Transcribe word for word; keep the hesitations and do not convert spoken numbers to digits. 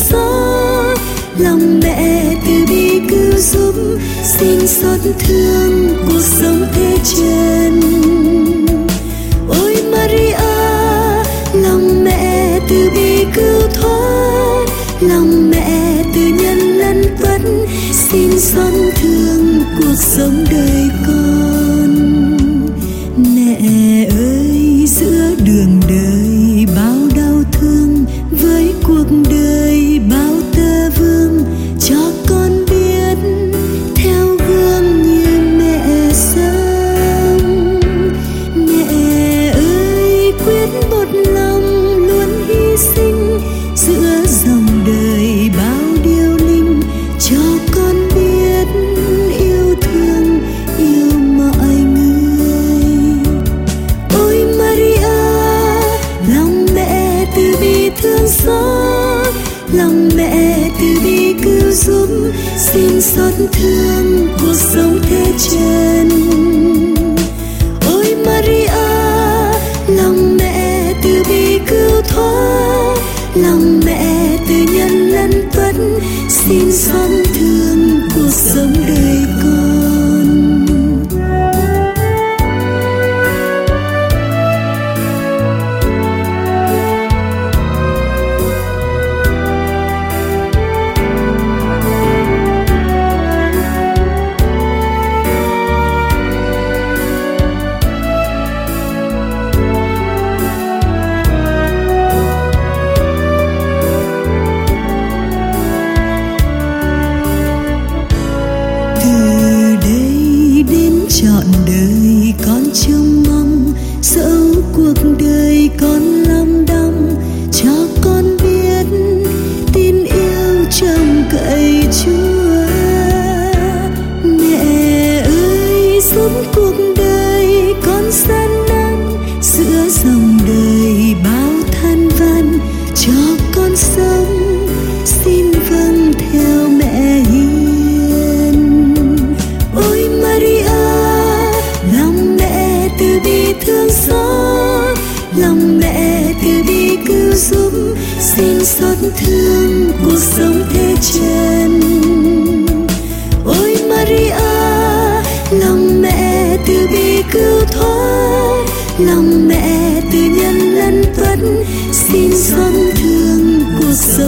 xót, lòng mẹ từ bi cứu giúp, xin xót thương cuộc sống thế trần. Ôi Maria, lòng mẹ từ bi cứu thoát, lòng mẹ từ nhân lân vất, xin xót thương cuộc sống đời con. Mẹ ơi, giữa đường đời bao đau thương, với cuộc đời bao tơ vương, cho con biết theo gương như mẹ sống. Mẹ ơi, quyết một lòng luôn hy sinh, giữa dòng đời bao điêu linh, cho con biết yêu thương, yêu mọi người. Ôi Maria, lòng mẹ từ bi thương xót, lòng mẹ từ bi cứu giúp, xin xót thương cuộc sống thế trần. Ôi Maria, lòng mẹ từ bi cứu thoát, lòng mẹ từ nhân lân vất, xin xót thương cuộc sống đời con. Trọn đời con trông mong, dẫu cuộc đời con lắm đong, cho con biết tin yêu trông cậy Chúa. Mẹ ơi, giúp cuộc đời con gian nan, giữa dòng đời bao than van, cho con sống xin vâng theo mẹ hiền. Ôi Maria, lòng mẹ từ bi thương xót, lòng mẹ từ bi cứu giúp, xin xót thương cuộc sống thế trần. Ôi Maria, lòng mẹ từ bi cứu thoát, lòng mẹ từ nhân lân vất, xin xót thương cuộc sống